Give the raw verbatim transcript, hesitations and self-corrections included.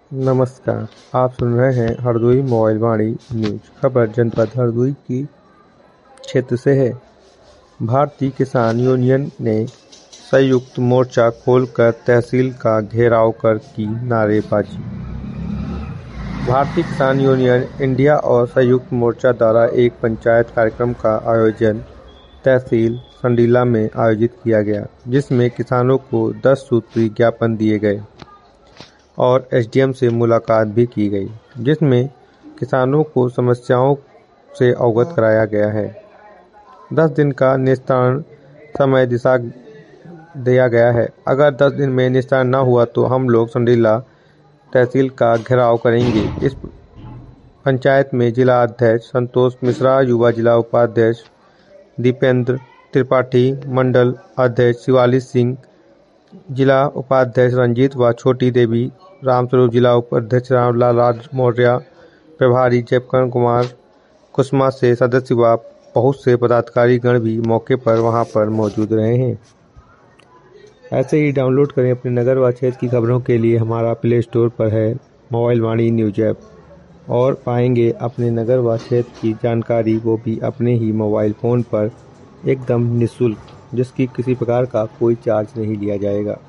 नमस्कार, आप सुन रहे हैं हरदोई मोबाइल वाणी न्यूज। खबर जनपद हरदोई की क्षेत्र से है। भारतीय किसान यूनियन ने संयुक्त मोर्चा खोलकर तहसील का घेराव कर की नारेबाजी। भारतीय किसान यूनियन इंडिया और संयुक्त मोर्चा द्वारा एक पंचायत कार्यक्रम का आयोजन तहसील संडीला में आयोजित किया गया, जिसमें किसानों को दस सूत्री ज्ञापन दिए गए और एसडीएम से मुलाकात भी की गई, जिसमें किसानों को समस्याओं से अवगत कराया गया है। दस दिन का निस्तारण समय दिशा दिया गया है। अगर दस दिन में निस्तारण न हुआ तो हम लोग संडीला तहसील का घेराव करेंगे। इस पंचायत में जिला अध्यक्ष संतोष मिश्रा, युवा जिला उपाध्यक्ष दीपेंद्र त्रिपाठी, मंडल अध्यक्ष शिवाली सिंह, जिला उपाध्यक्ष रंजीत व छोटी देवी, रामस्वरूप, जिला उपाध्यक्ष रामलाल राज मौर्य, प्रभारी जयकरण कुमार कुसमा से सदस्य व बहुत से पदाधिकारी गण भी मौके पर वहां पर मौजूद रहे हैं। ऐसे ही डाउनलोड करें अपने नगर व क्षेत्र की खबरों के लिए। हमारा प्ले स्टोर पर है मोबाइल वाणी न्यूज ऐप, और पाएंगे अपने नगर व क्षेत्र की जानकारी, वो भी अपने ही मोबाइल फ़ोन पर एकदम निःशुल्क, जिसकी किसी प्रकार का कोई चार्ज नहीं लिया जाएगा।